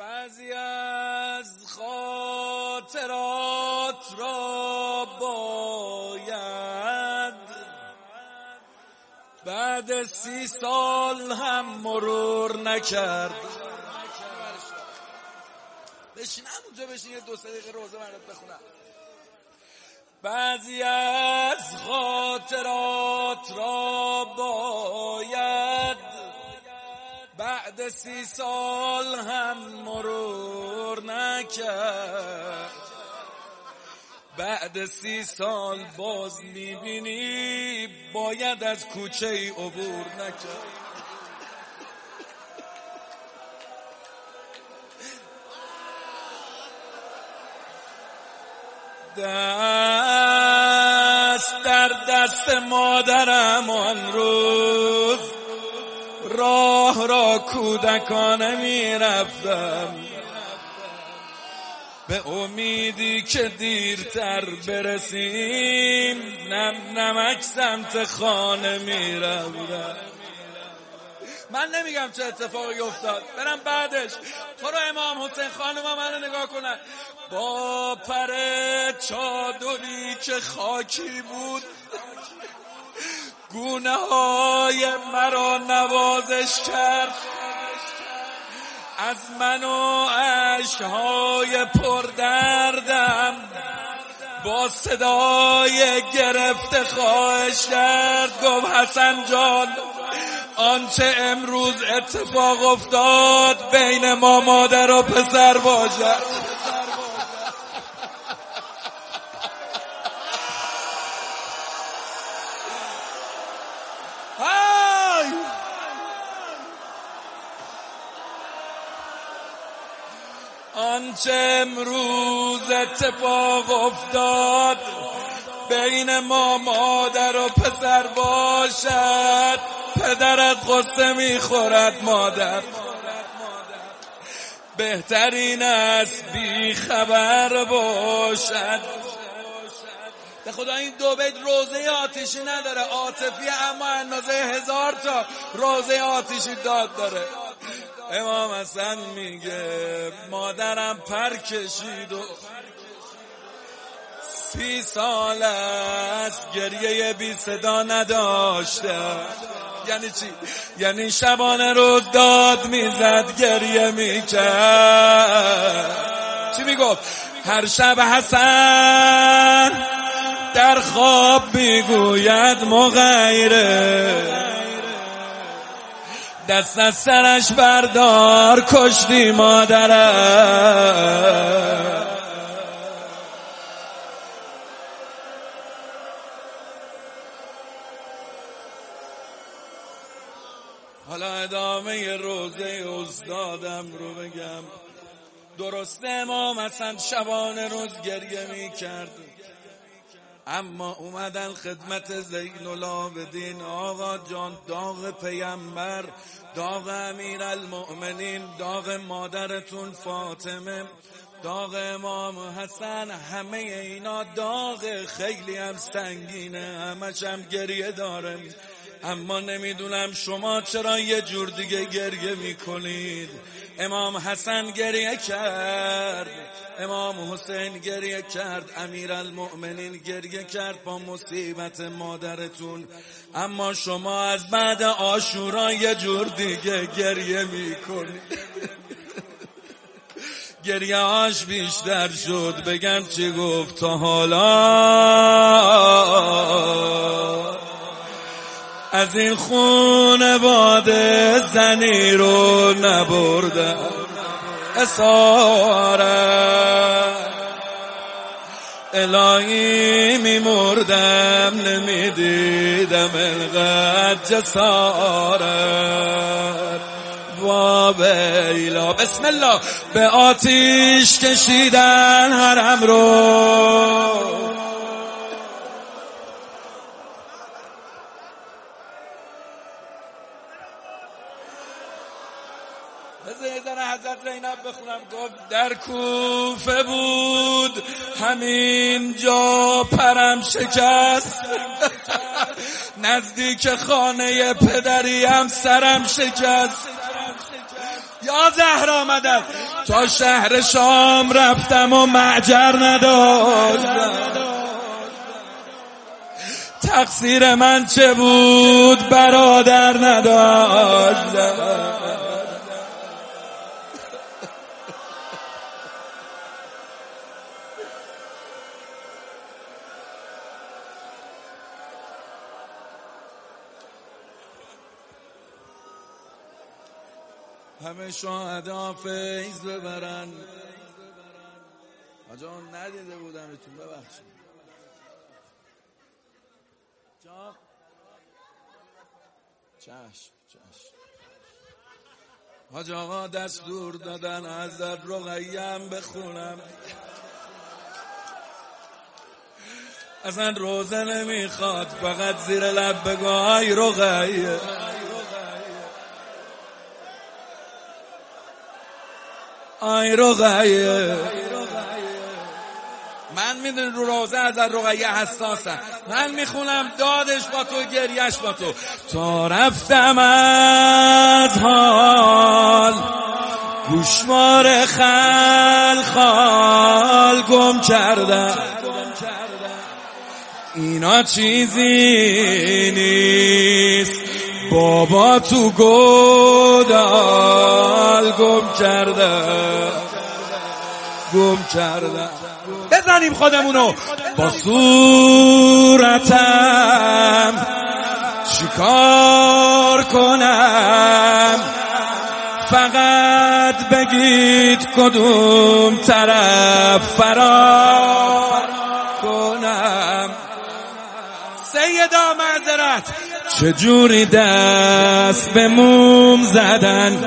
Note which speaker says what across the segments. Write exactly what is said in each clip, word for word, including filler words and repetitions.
Speaker 1: بعضی از خاطرات را باید بعد سی سال هم مرور نکرد. بشین همونجا بشین یه دو سه دقیقه روزه برات بخونم. بعضی از خاطرات را باید بعد سی سال هم مرور نکرد. بعد سی سال باز میبینی باید از کوچه ای عبور نکرد. دست در دست مادرم آن روز راه را کودکانه میرفتم، به امیدی که دیرتر برسیم نم نمک سمت خانه میرفتم. من نمیگم چه اتفاقی افتاد، برم بعدش. تو رو امام حسین خانم منو نگاه کنن با پر چادری که خاکی بود گونه های مرا نوازش کرد. از من و عشقهای پردردم با صدای گرفته خواهش کرد، گفت حسن جان آنچه امروز اتفاق افتاد بین ما مادر و پسر باشد. آنچه امروز اتفاق افتاد بین ما مادر و پسر باشد. پدرت قصه میخورد مادر، بهترین است بی خبر باشد. به خدا این دو بیت روزه آتیشی نداره، عاطفی اما اندازه هزار تا روزه آتیشی داد داره. امام حسن میگه مادرم پر کشید و سی سال است گریه بی صدا نداشته. یعنی چی؟ یعنی شبانه روز داد میزد گریه میکرد. چی میگفت؟ هر شب حسن در خواب میگوید مغیره، دست از سرش بردار کشتی مادرم. حالا ادامه روزه استادم رو بگم. درسته امام حسن شبانه روز گریه می کرد، اما اومدن خدمت زین العابدین آقا جان، داغ پیامبر، داغ امیرالمؤمنین، داغ مادرتون فاطمه، داغ امام حسن، همه اینا داغ خیلی هم سنگینه، همش هم گریه داره. اما نمیدونم شما چرا یه جور دیگه گریه میکنید. امام حسن گریه کرد، امام حسین گریه کرد، امیرالمؤمنین گریه کرد با مصیبت مادرتون، اما شما از بعد عاشورا یه جور دیگه گریه میکنید. گریه هاش بیشتر شد. بگم چی گفت تا حالا از این خونواده زنی رو نبردم اسارت، الهی میمردم نمیدیدم انقدر جسارت. و بیلا بسم الله به آتیش کشیدن حرم رو، بذار حضرت زینب بخونم. گفت در کوفه بود همین جا پرم شکست، نزدیک خانه پدریم سرم شکست. یا زهرا مدد تا شهر شام رفتم و معجر نداشتم. تقصیر من چه بود برادر نداشتم. همه شهدا فیض ببرن. آجا ندیده بودمتون، ببخشید. جا چشم چشم. حاج آقا دستور دادن حضرت رقیه‌ام بخونم. اصلا روزه نمیخواد، فقط زیر لب بگو آی رقیه. آی رقیه. من میدونی رو روزه از رقیه حساسم. من میخونم دادش با تو، گریش با تو. تا رفتم از حال گوشوار خلخال گم کردم. اینا چیزی نیست بابا، تو گودال گم کردم گم کردم. بزنیم خودمونو. با صورتم چیکار کنم؟ فقط بگید کدوم طرف فرار کنم. سیدا معذرت، چجوری دست به موم زدن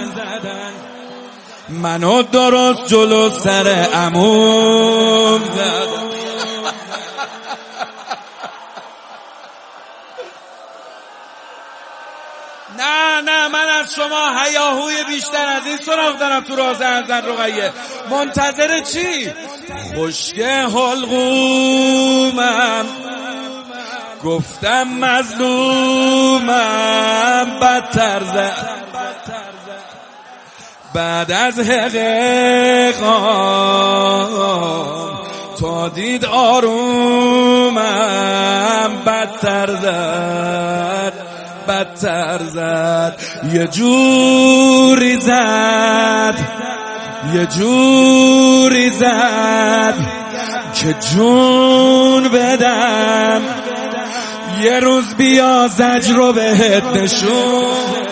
Speaker 1: منو درست جلو سر عموم زدن. نه نه، من از شما هیاهوی بیشتر از این سراغ دارم تو روزه حضرت رقیه. منتظر چی؟ خشک حلقومم گفتم مظلومم، بدتر زد بعد از حقیقام تا دید آرومم، بدتر زد بدتر زد. یه جوری زد یه جوری زد که جون بدم. یه روز بیا زجر رو بهت نشون.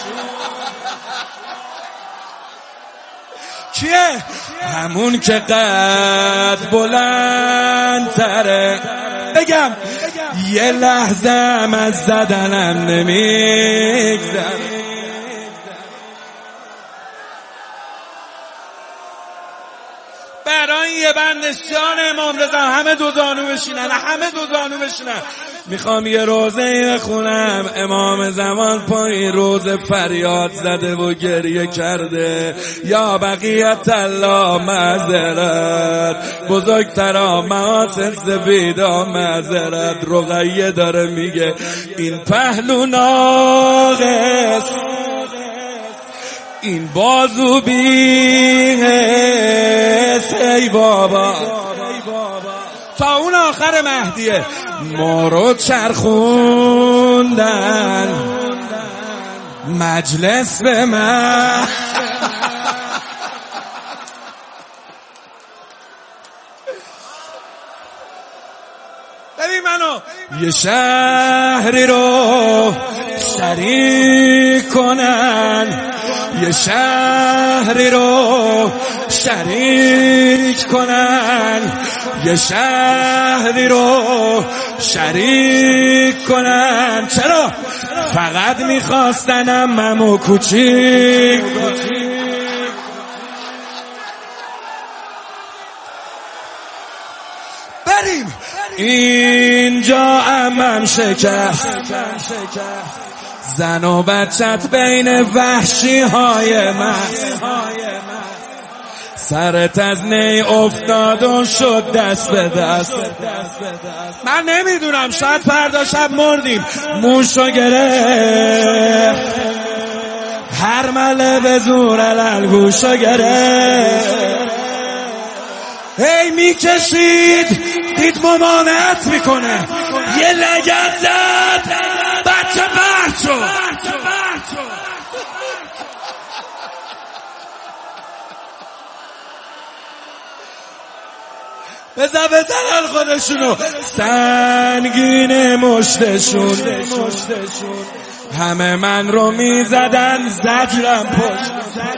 Speaker 1: کیه؟ همون که قد بلندتره. بگم یه لحظه هم از زدنم نمیگذره. برای یه بندش جان امام رضا همه دو زانو بشینن، همه دو زانو بشینن. میخوام یه روزه بخونم. امام زمان پای روزه فریاد زده و گریه کرده. یا بقیت الله معذرت، بزرگترا محاسن سفیدا معذرت. رقیه داره میگه این پهلو ناقص، این بازو بیهست. ای بابا تا اون آخر مهدیه ما رو چرخوندن مجلس به من. ببین منو. یه شهری رو شریک کنن، یه شهری رو شریک کنن، یه شهری رو شریک کنن. چرا؟ فقط میخواستنم ممو کوچیک. بریم. اینجا عمم شکست، زن و بچت بین وحشی های من. سرت از نی افتاد و شد دست به دست. من نمیدونم، شاید فردا شب مردیم. موشو گرفت هر مله به زور الگوشو گرفت. هی میکشید دید ممانعت میکنه، یه لگد زد، بچه پرت شد. بزن بزنن خودشونو، سنگین مشتشون، همه من رو میزدن زجرم پشت.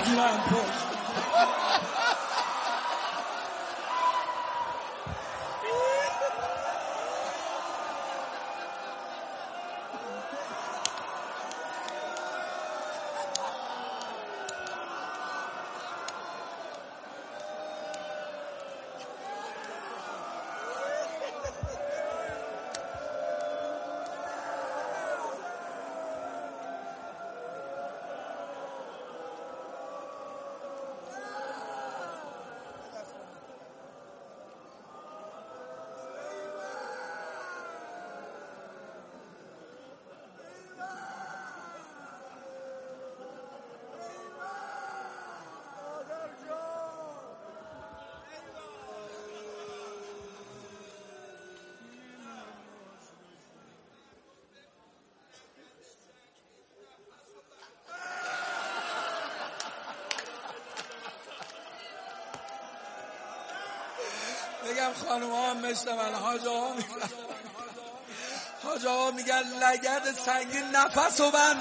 Speaker 1: بگم خانوم ها هم مثل من، حاج ها میگن حاج ها میگن لگد سنگین نفس و بند.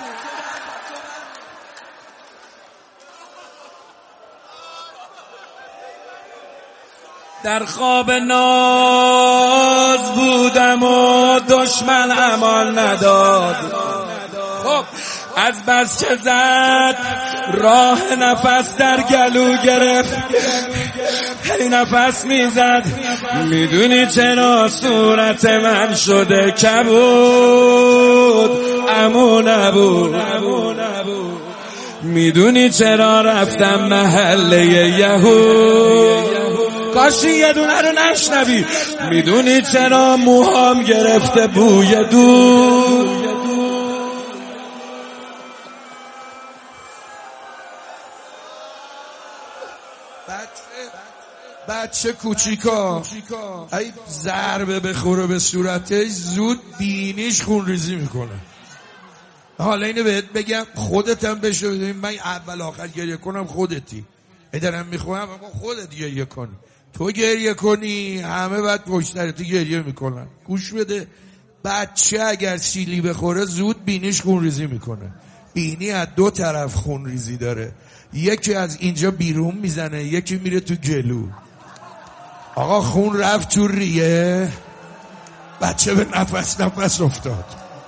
Speaker 1: در خواب ناز بودم و دشمن امان نداد. خب از بس که زد راه نفس در گلو گرفت، هی نفس میزد. میدونی چرا صورت من شده کبود؟ امو نبود. میدونی چرا رفتم محله یهود؟ کاشی یه دونه رو نشنوی. میدونی چرا موهام گرفته بوی دود؟ بچه کوچیکا ای ضربه بخوره به صورتش زود بینیش خون ریزی میکنه. حالا اینو بهت بگم خودتم بشه بدونیم، من اول آخر گریه کنم خودتی، ادارم میخونم اما خودت گریه کنی. تو گریه کنی همه بعد پشترتی گریه میکنن. گوش بده، بچه اگر سیلی بخوره زود بینیش خون ریزی میکنه. بینی از دو طرف خون ریزی داره، یکی از اینجا بیرون میزنه، یکی میره تو گلو. آقا خون رفت تو ریه، بچه به نفس نفس افتاد.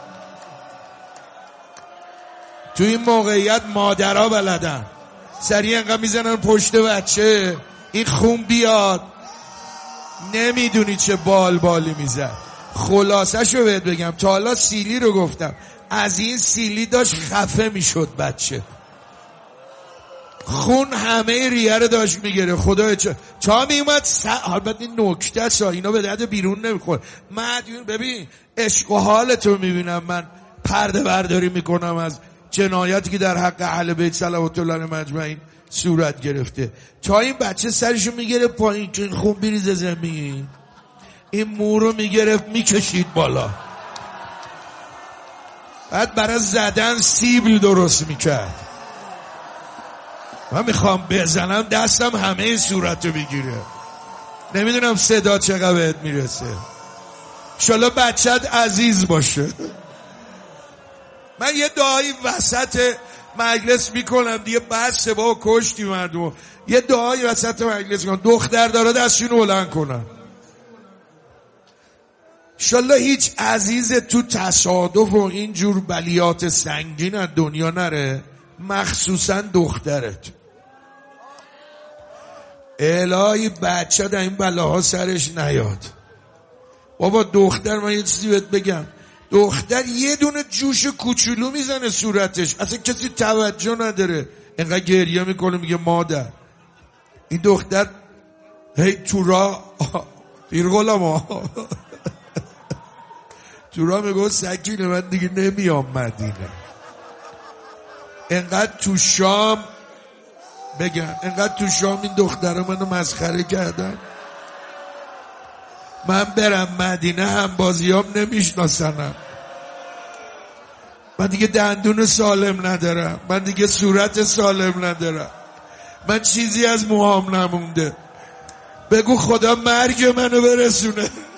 Speaker 1: تو این موقعیت مادرها بلدن سریع انقدر میزنن پشت بچه این خون بیاد. نمیدونی چه بال بالی میزد. خلاصه شو بهت بگم، تا حالا سیلی رو گفتم، از این سیلی داشت خفه میشد بچه. خون همه ریه رو داشت میگیره. خدای چه چا میومد س... البته این نکته است، اینا به درد بیرون نمیخوره. مدیون ببین عشق و حالتو میبینم من پرده برداری میکنم از جنایاتی که در حق اهل بیت صلوات الله علیهم اجمعین صورت گرفته. تا این بچه سرشو میگیره پایین که این خون بریزه زمین، این مو رو میگرفت میکشید بالا، بعد برای زدن سیبل درست میکرد. من میخوام بزنم دستم همه صورتو بگیره. نمیدونم صدا چقدر بهت میرسه. انشالله بچت عزیز باشه. من یه دعایی وسط مجلس میکنم دیگه، بس با کشتی مردم. یه دعایی وسط مجلس میکنم، دختر داره دستشون بلند کنن. انشالله هیچ عزیز تو تصادف و اینجور بلیات سنگین از دنیا نره، مخصوصا دخترت. الهی بچه در این بلاها سرش نیاد. بابا دختر، من یه چیزی بهت بگم، دختر یه دونه جوش کوچولو میزنه صورتش، اصلا کسی توجه نداره، اینقدر گریه میکنه میگه مادر. این دختر هی تو راه پیر غلام تو راه میگه سکینه من دیگه نمیام مدینه.
Speaker 2: انقدر تو شام بگم انقدر تو شام این دختره منو مسخره کردن، من برم مدینه هم بازیام نمیشناسنم. من دیگه دندون سالم ندارم، من دیگه صورت سالم ندارم، من چیزی از موهام نمونده. بگو خدا مرگ منو برسونه.